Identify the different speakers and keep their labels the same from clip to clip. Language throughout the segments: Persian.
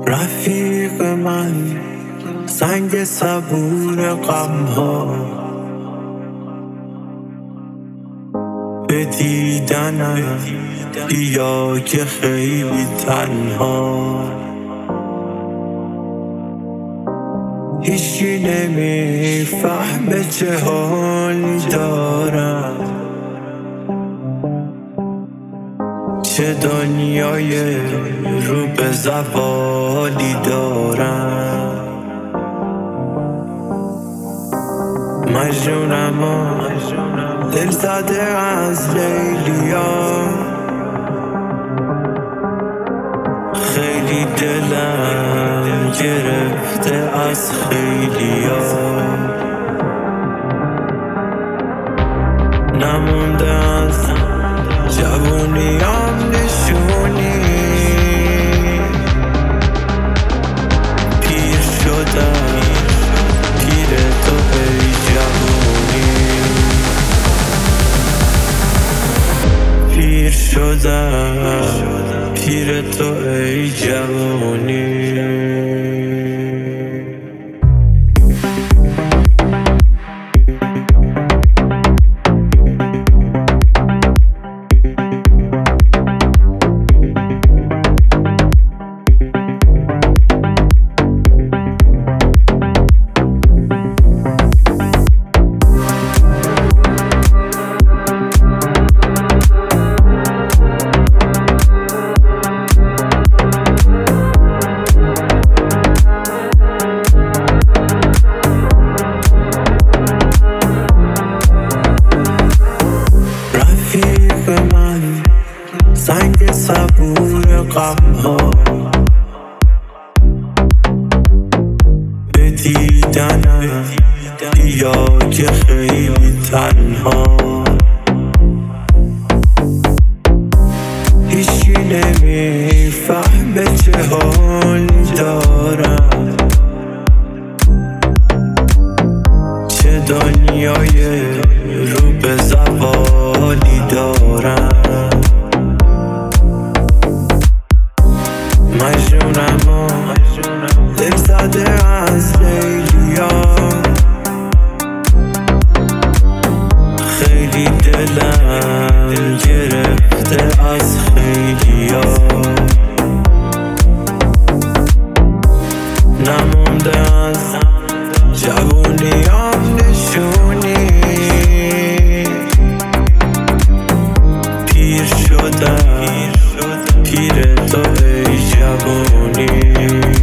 Speaker 1: رفیق من سنگ صبور غمها به دیدنم بیا که خیلی تنها هیچی نمیفهمه چه حالی دارم، چه دنیای رو به زوالی دارم. مجنونم و دل زده از لیلیا، خیلی دلم گرفته از خیلیا. نمونده از جوونیام نشونی، پیر شدم پیر تو ای جوونی، پیر شدم پیر تو ای جوونی. سنگ صبور غمها به دیدنم بیا که خیلی تنها هیچی نمیفهمه چه حالی دارم، چه دنیای رو به زوالی دارم. مجنونم و دل زده از لیلیا، خیلی دلم گرفته از خیلیا. نمونده از جوونیام نشونی، پیر شدم پیر تو ای جوونی.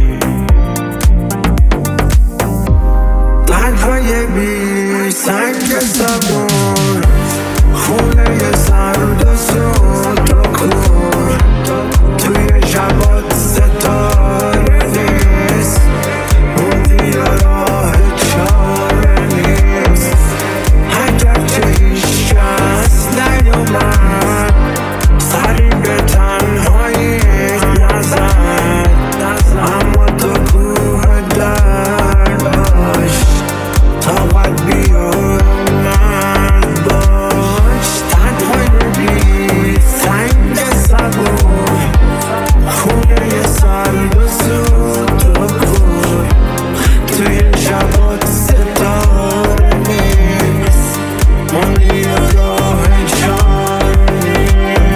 Speaker 1: تنهای بی سنگ صبور، خونه سرد و سود و کور، توی شبات ستاره نیست، بودی راه چاره نیست. اگرچه هیچ کس نیومد سری به تنهایی نزد، اما تو کوه درد باش، طاقت بیار من باش. تنهای بی سنگ صبور، خونه سرد و سود و کور، توی شبات ستاره نیست، موندی راه چاره.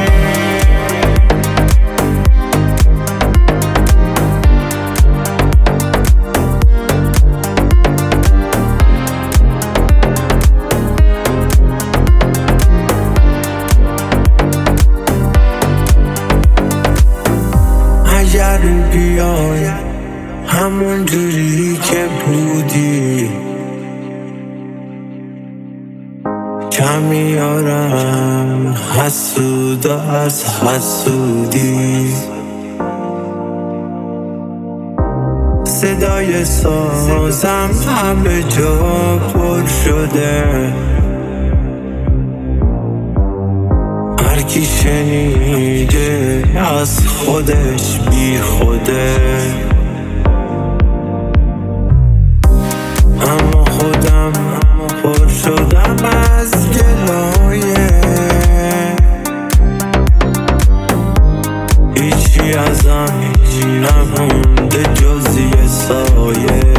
Speaker 1: اگر بیای همون جوری که بودی، کمیارم حسود و از حسودی. صدای سازم همه جا پر شده، هرکی شنیده از خودش بی خوده. اما خودم پر شدم از گلایه، هیچی ازم نمونده. نمونده جز یه سایه.